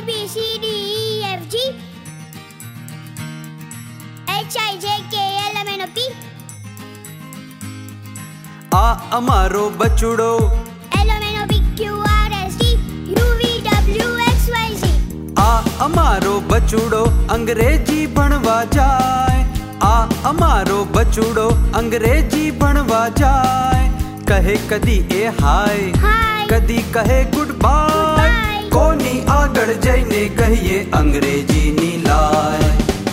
B C D E F G H I J K L M N O P आ અમારો બચુડો L M N O P Q R S T U V W X Y Z आ અમારો બચુડો અંગ્રેજી ભણવા જાય आ અમારો બચુડો અંગ્રેજી ભણવા જાય કહે કદી એ હાય Hi કદી કહે ગુડ બાય Goodbye. કોની આગળ જઈને કહીએ અંગ્રેજીની લાય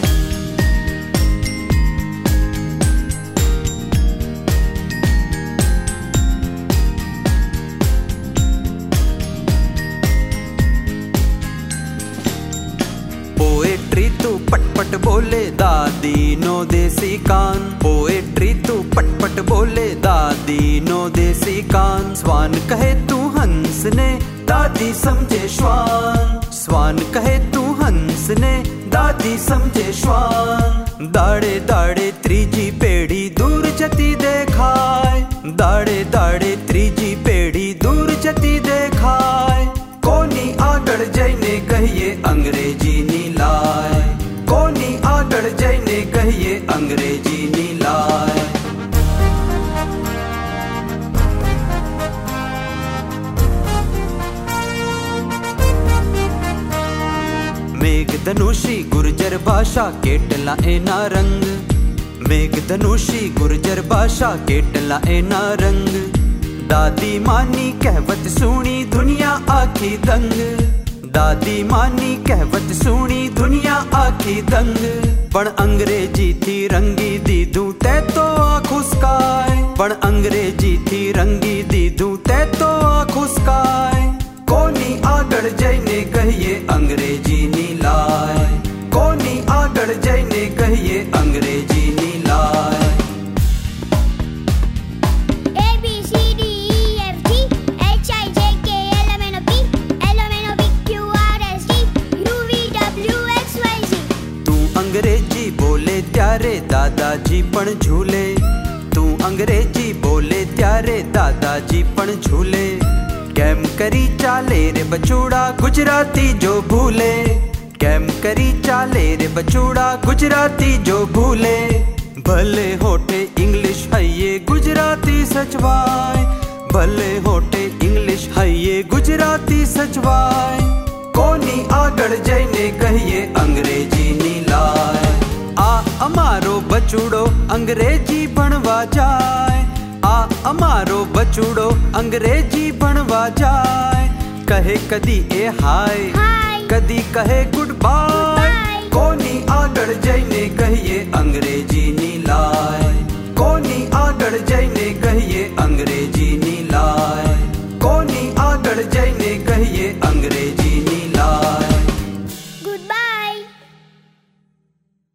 पोएट्री तू पटपट बोले दादी नो देसी कान पोएट्री तू पटपट बोले दादी नो देसी कान स्वान कहे तू हंस ने दादी समझे श्वान स्वान कहे तू हंस ने दादी समझे श्वान दाड़े दाड़े त्रीजी पेढ़ी दूर जती देखाय दाड़े दाड़े त्रीजी पेढ़ी दूर जती देखाय कोनी આગળ જઈને કહીએ અંગ્રેજીની લાય કોની આગળ જઈને કહીએ અંગ્રેજીની લાય मेघधनुषी गुर्जर भाषा केटला एना रंग मेघधनुषी गुर्जर भाषा केटला एना रंग दादी मानी कहवत सुनी दुनिया आखी दंग दादी मानी कहवत सुनी दुनिया आखी दंग पण अंग्रेजी थी रंगी दीदू ते तो आखुस्काय पण अंग्रेजी थी रंगी दीदू ते तो आखुस्काय कोनी આગળ જઈને કહીએ અંગ્રેજીની લાય કોની આગળ જઈને કહીએ અંગ્રેજીની લાય A B C D E F G H I J K L M N O P Q R S T U V W X Y Z तू अंग्रेजी बोले त्यारे दादाजी पण झूले तू अंग्रेजी बोले त्यारे दादाजी पण झूले केम करी चाले रे बचूड़ा गुजराती जो भूले केम करी चाले रे बचूड़ा गुजराती जो भूले भले होठे इंग्लिश है ये गुजराती सचवाय भले होठे इंग्लिश है ये गुजराती सचवाय कोनी આગળ જઈને કહીએ અંગ્રેજીની લાય આ અમારો બચુડો અંગ્રેજી ભણવા જાય आ અમારો બચુડો અંગ્રેજી ભણવા જાય કહે કદી એ હાય Hi કદી કહે ગુડ બાય Goodbye. કોની આગળ જઈને કહીએ અંગ્રેજીની લાય કોની આગળ જઈને કહીએ અંગ્રેજી